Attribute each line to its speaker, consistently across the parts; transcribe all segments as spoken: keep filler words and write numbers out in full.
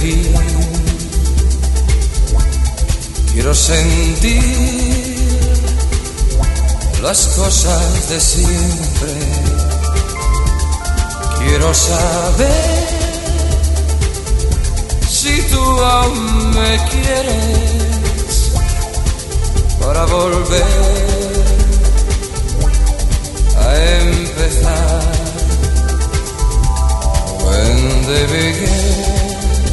Speaker 1: ti. Quiero sentir las cosas de siempre. Quiero saber si tú aún me quieres para volver a empezar. When they begin,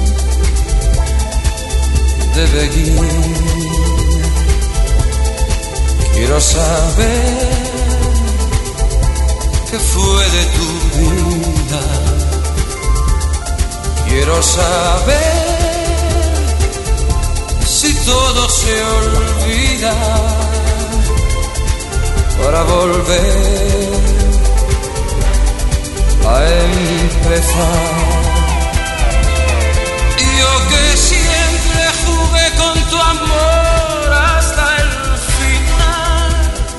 Speaker 1: they begin. Quiero saber qué fue de tu vida. Quiero saber si todo se olvida para volver a empezar. Yo que siempre jugué con tu amor hasta el final,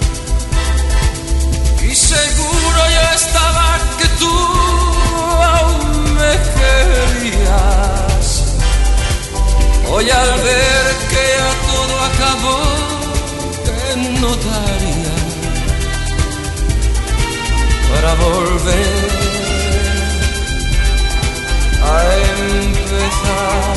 Speaker 1: y seguro yo estaba que tú aún me querías. Hoy al ver que ya todo acabó, ¿qué no daría para volver a empezar?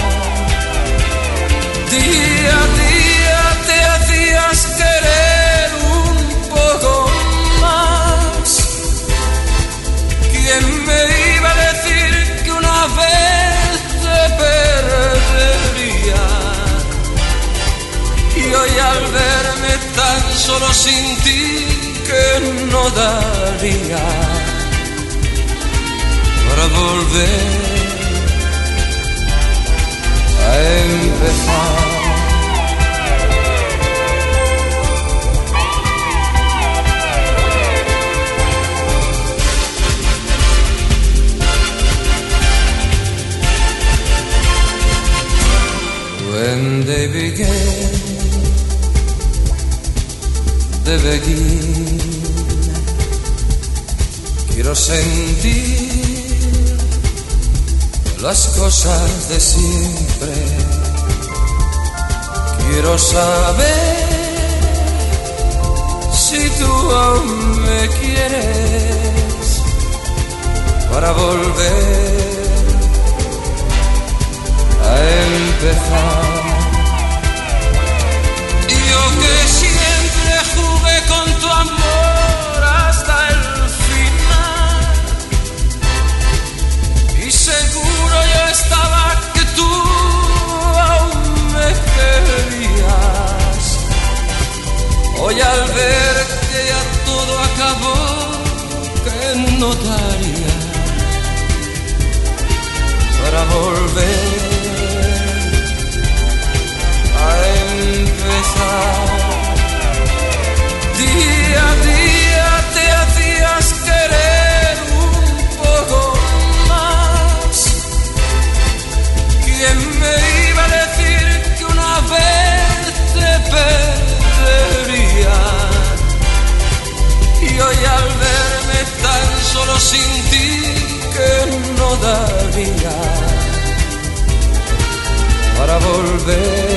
Speaker 1: Día a día te hacías querer un poco más. ¿Quién me iba a decir que una vez te perdería? Y hoy al verme tan solo sin ti, que no daría para volver a empezar. When they began, they begin. Quiero sentir las cosas de siempre. Quiero saber si tú aún me quieres para volver a empezar. Yo que siempre jugué con tu amor hasta el final, y seguro yo estaba que tú aún me querías. Hoy al ver que ya todo acabó, ¿qué no daría para volver a empezar? Día a día te hacías querer un poco más. ¿Quién me iba a decir que una vez te perdería? Y hoy al verme tan solo sin ti, que no daría para volver